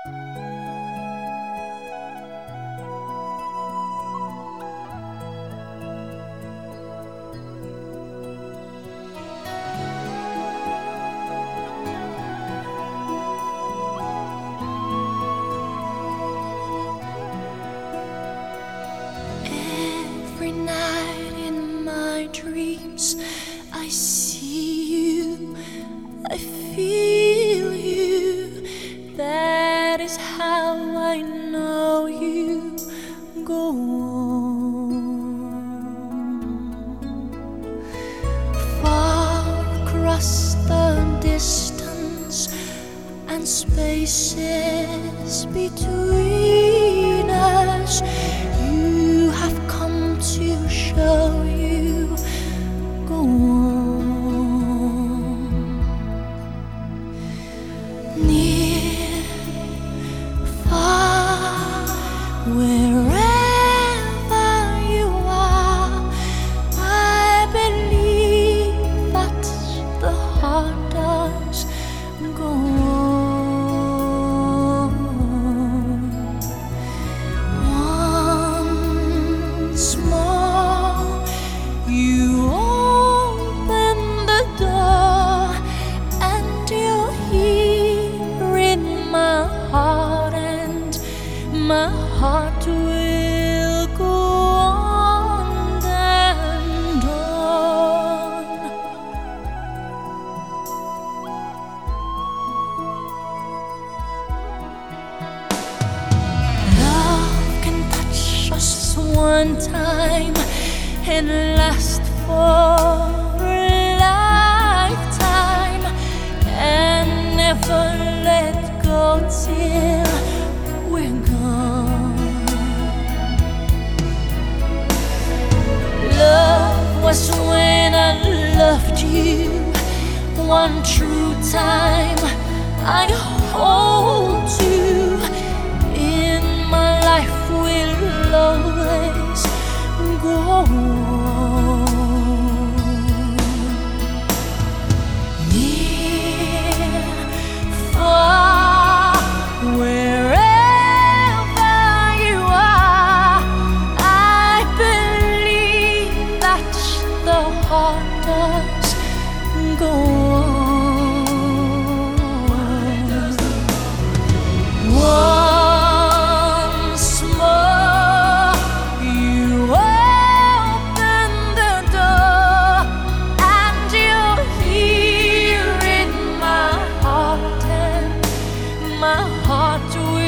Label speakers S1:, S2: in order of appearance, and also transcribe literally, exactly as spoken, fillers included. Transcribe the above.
S1: Every night in my dreams, I see you, I feel you. That is how I know you. Go on. Far across the distance and spaces between us, you have come to show you. Go on. Near, far, wherever you are, I believe that the heart does. Go on. Once more, you open the door, and you're here in my heart, and my heart will go on and on. Love can touch us one time and last for a lifetime, and never let go till we're gone. Love was when I loved you one true time. I hold you in my life, will always go on. Near, far, wherever you are, I believe that the heart does go on. Once more, you open the door, and you're here in my heart, and my heart will